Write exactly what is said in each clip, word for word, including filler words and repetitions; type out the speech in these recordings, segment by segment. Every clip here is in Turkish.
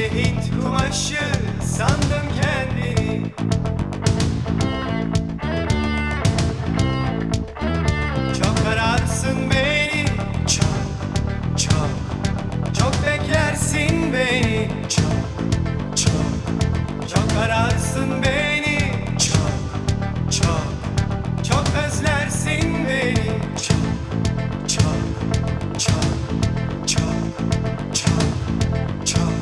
İnce Hint kumaşı sandım kendini. Çok ararsın beni, çok çok çok beklersin beni, çok çok çok ararsın beni, çok çok çok özlersin beni, çok çok çok çok çok çok.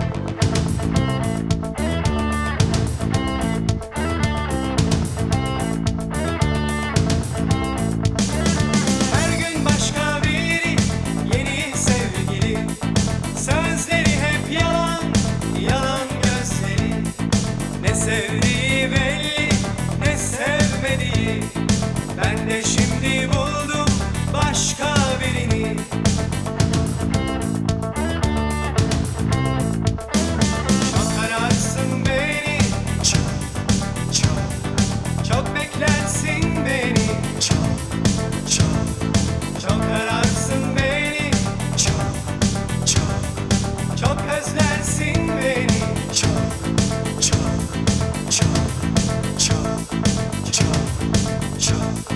Her gün başka biri, yeni sevgili. Sözleri hep yalan, yalan gözleri. Ne sevdiği belli, ne sevmediği. Ben de şimdi buldum başka birini. Çok ararsın beni, çok çok çok beklersin beni, çok çok çok ararsın beni, çok çok çok özlersin beni, çok çok çok çok çok çok.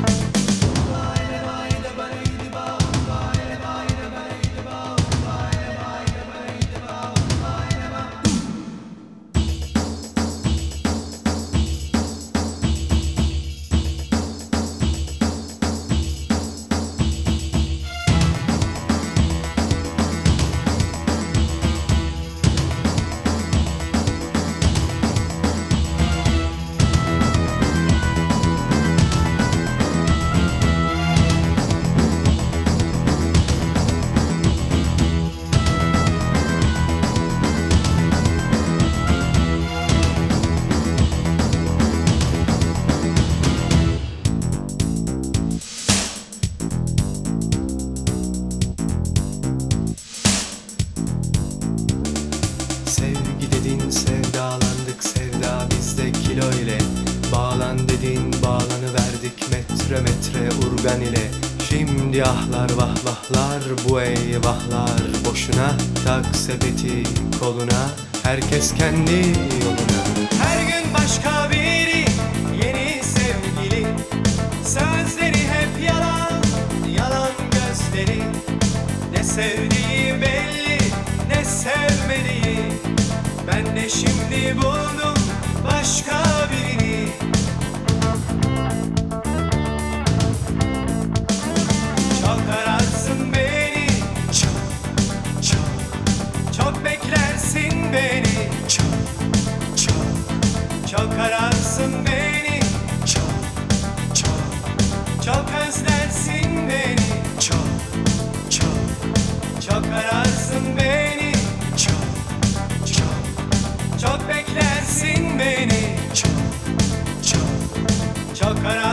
Sevgi dedin, sevdalandık, sevda bizde kilo ile. Bağlan dedin, bağlanıverdik metre metre urgan ile. Şimdi ahlar vahvahlar, bu eyvahlar boşuna. Tak sepeti koluna, herkes kendi yoluna. Her gün başka biri, yeni sevgili. Sözleri hep yalan, yalan gözleri. Ne sevdiği belli, ne sevmediği. Ben de şimdi buldum başka birini. Çok ararsın beni, çok çok çok beklersin beni, çok çok çok ararsın beni, çok çok çok özlersin beni, çok çok çok ararsın beni, çok çok çok beklersin beni, çok çok çok ararsın.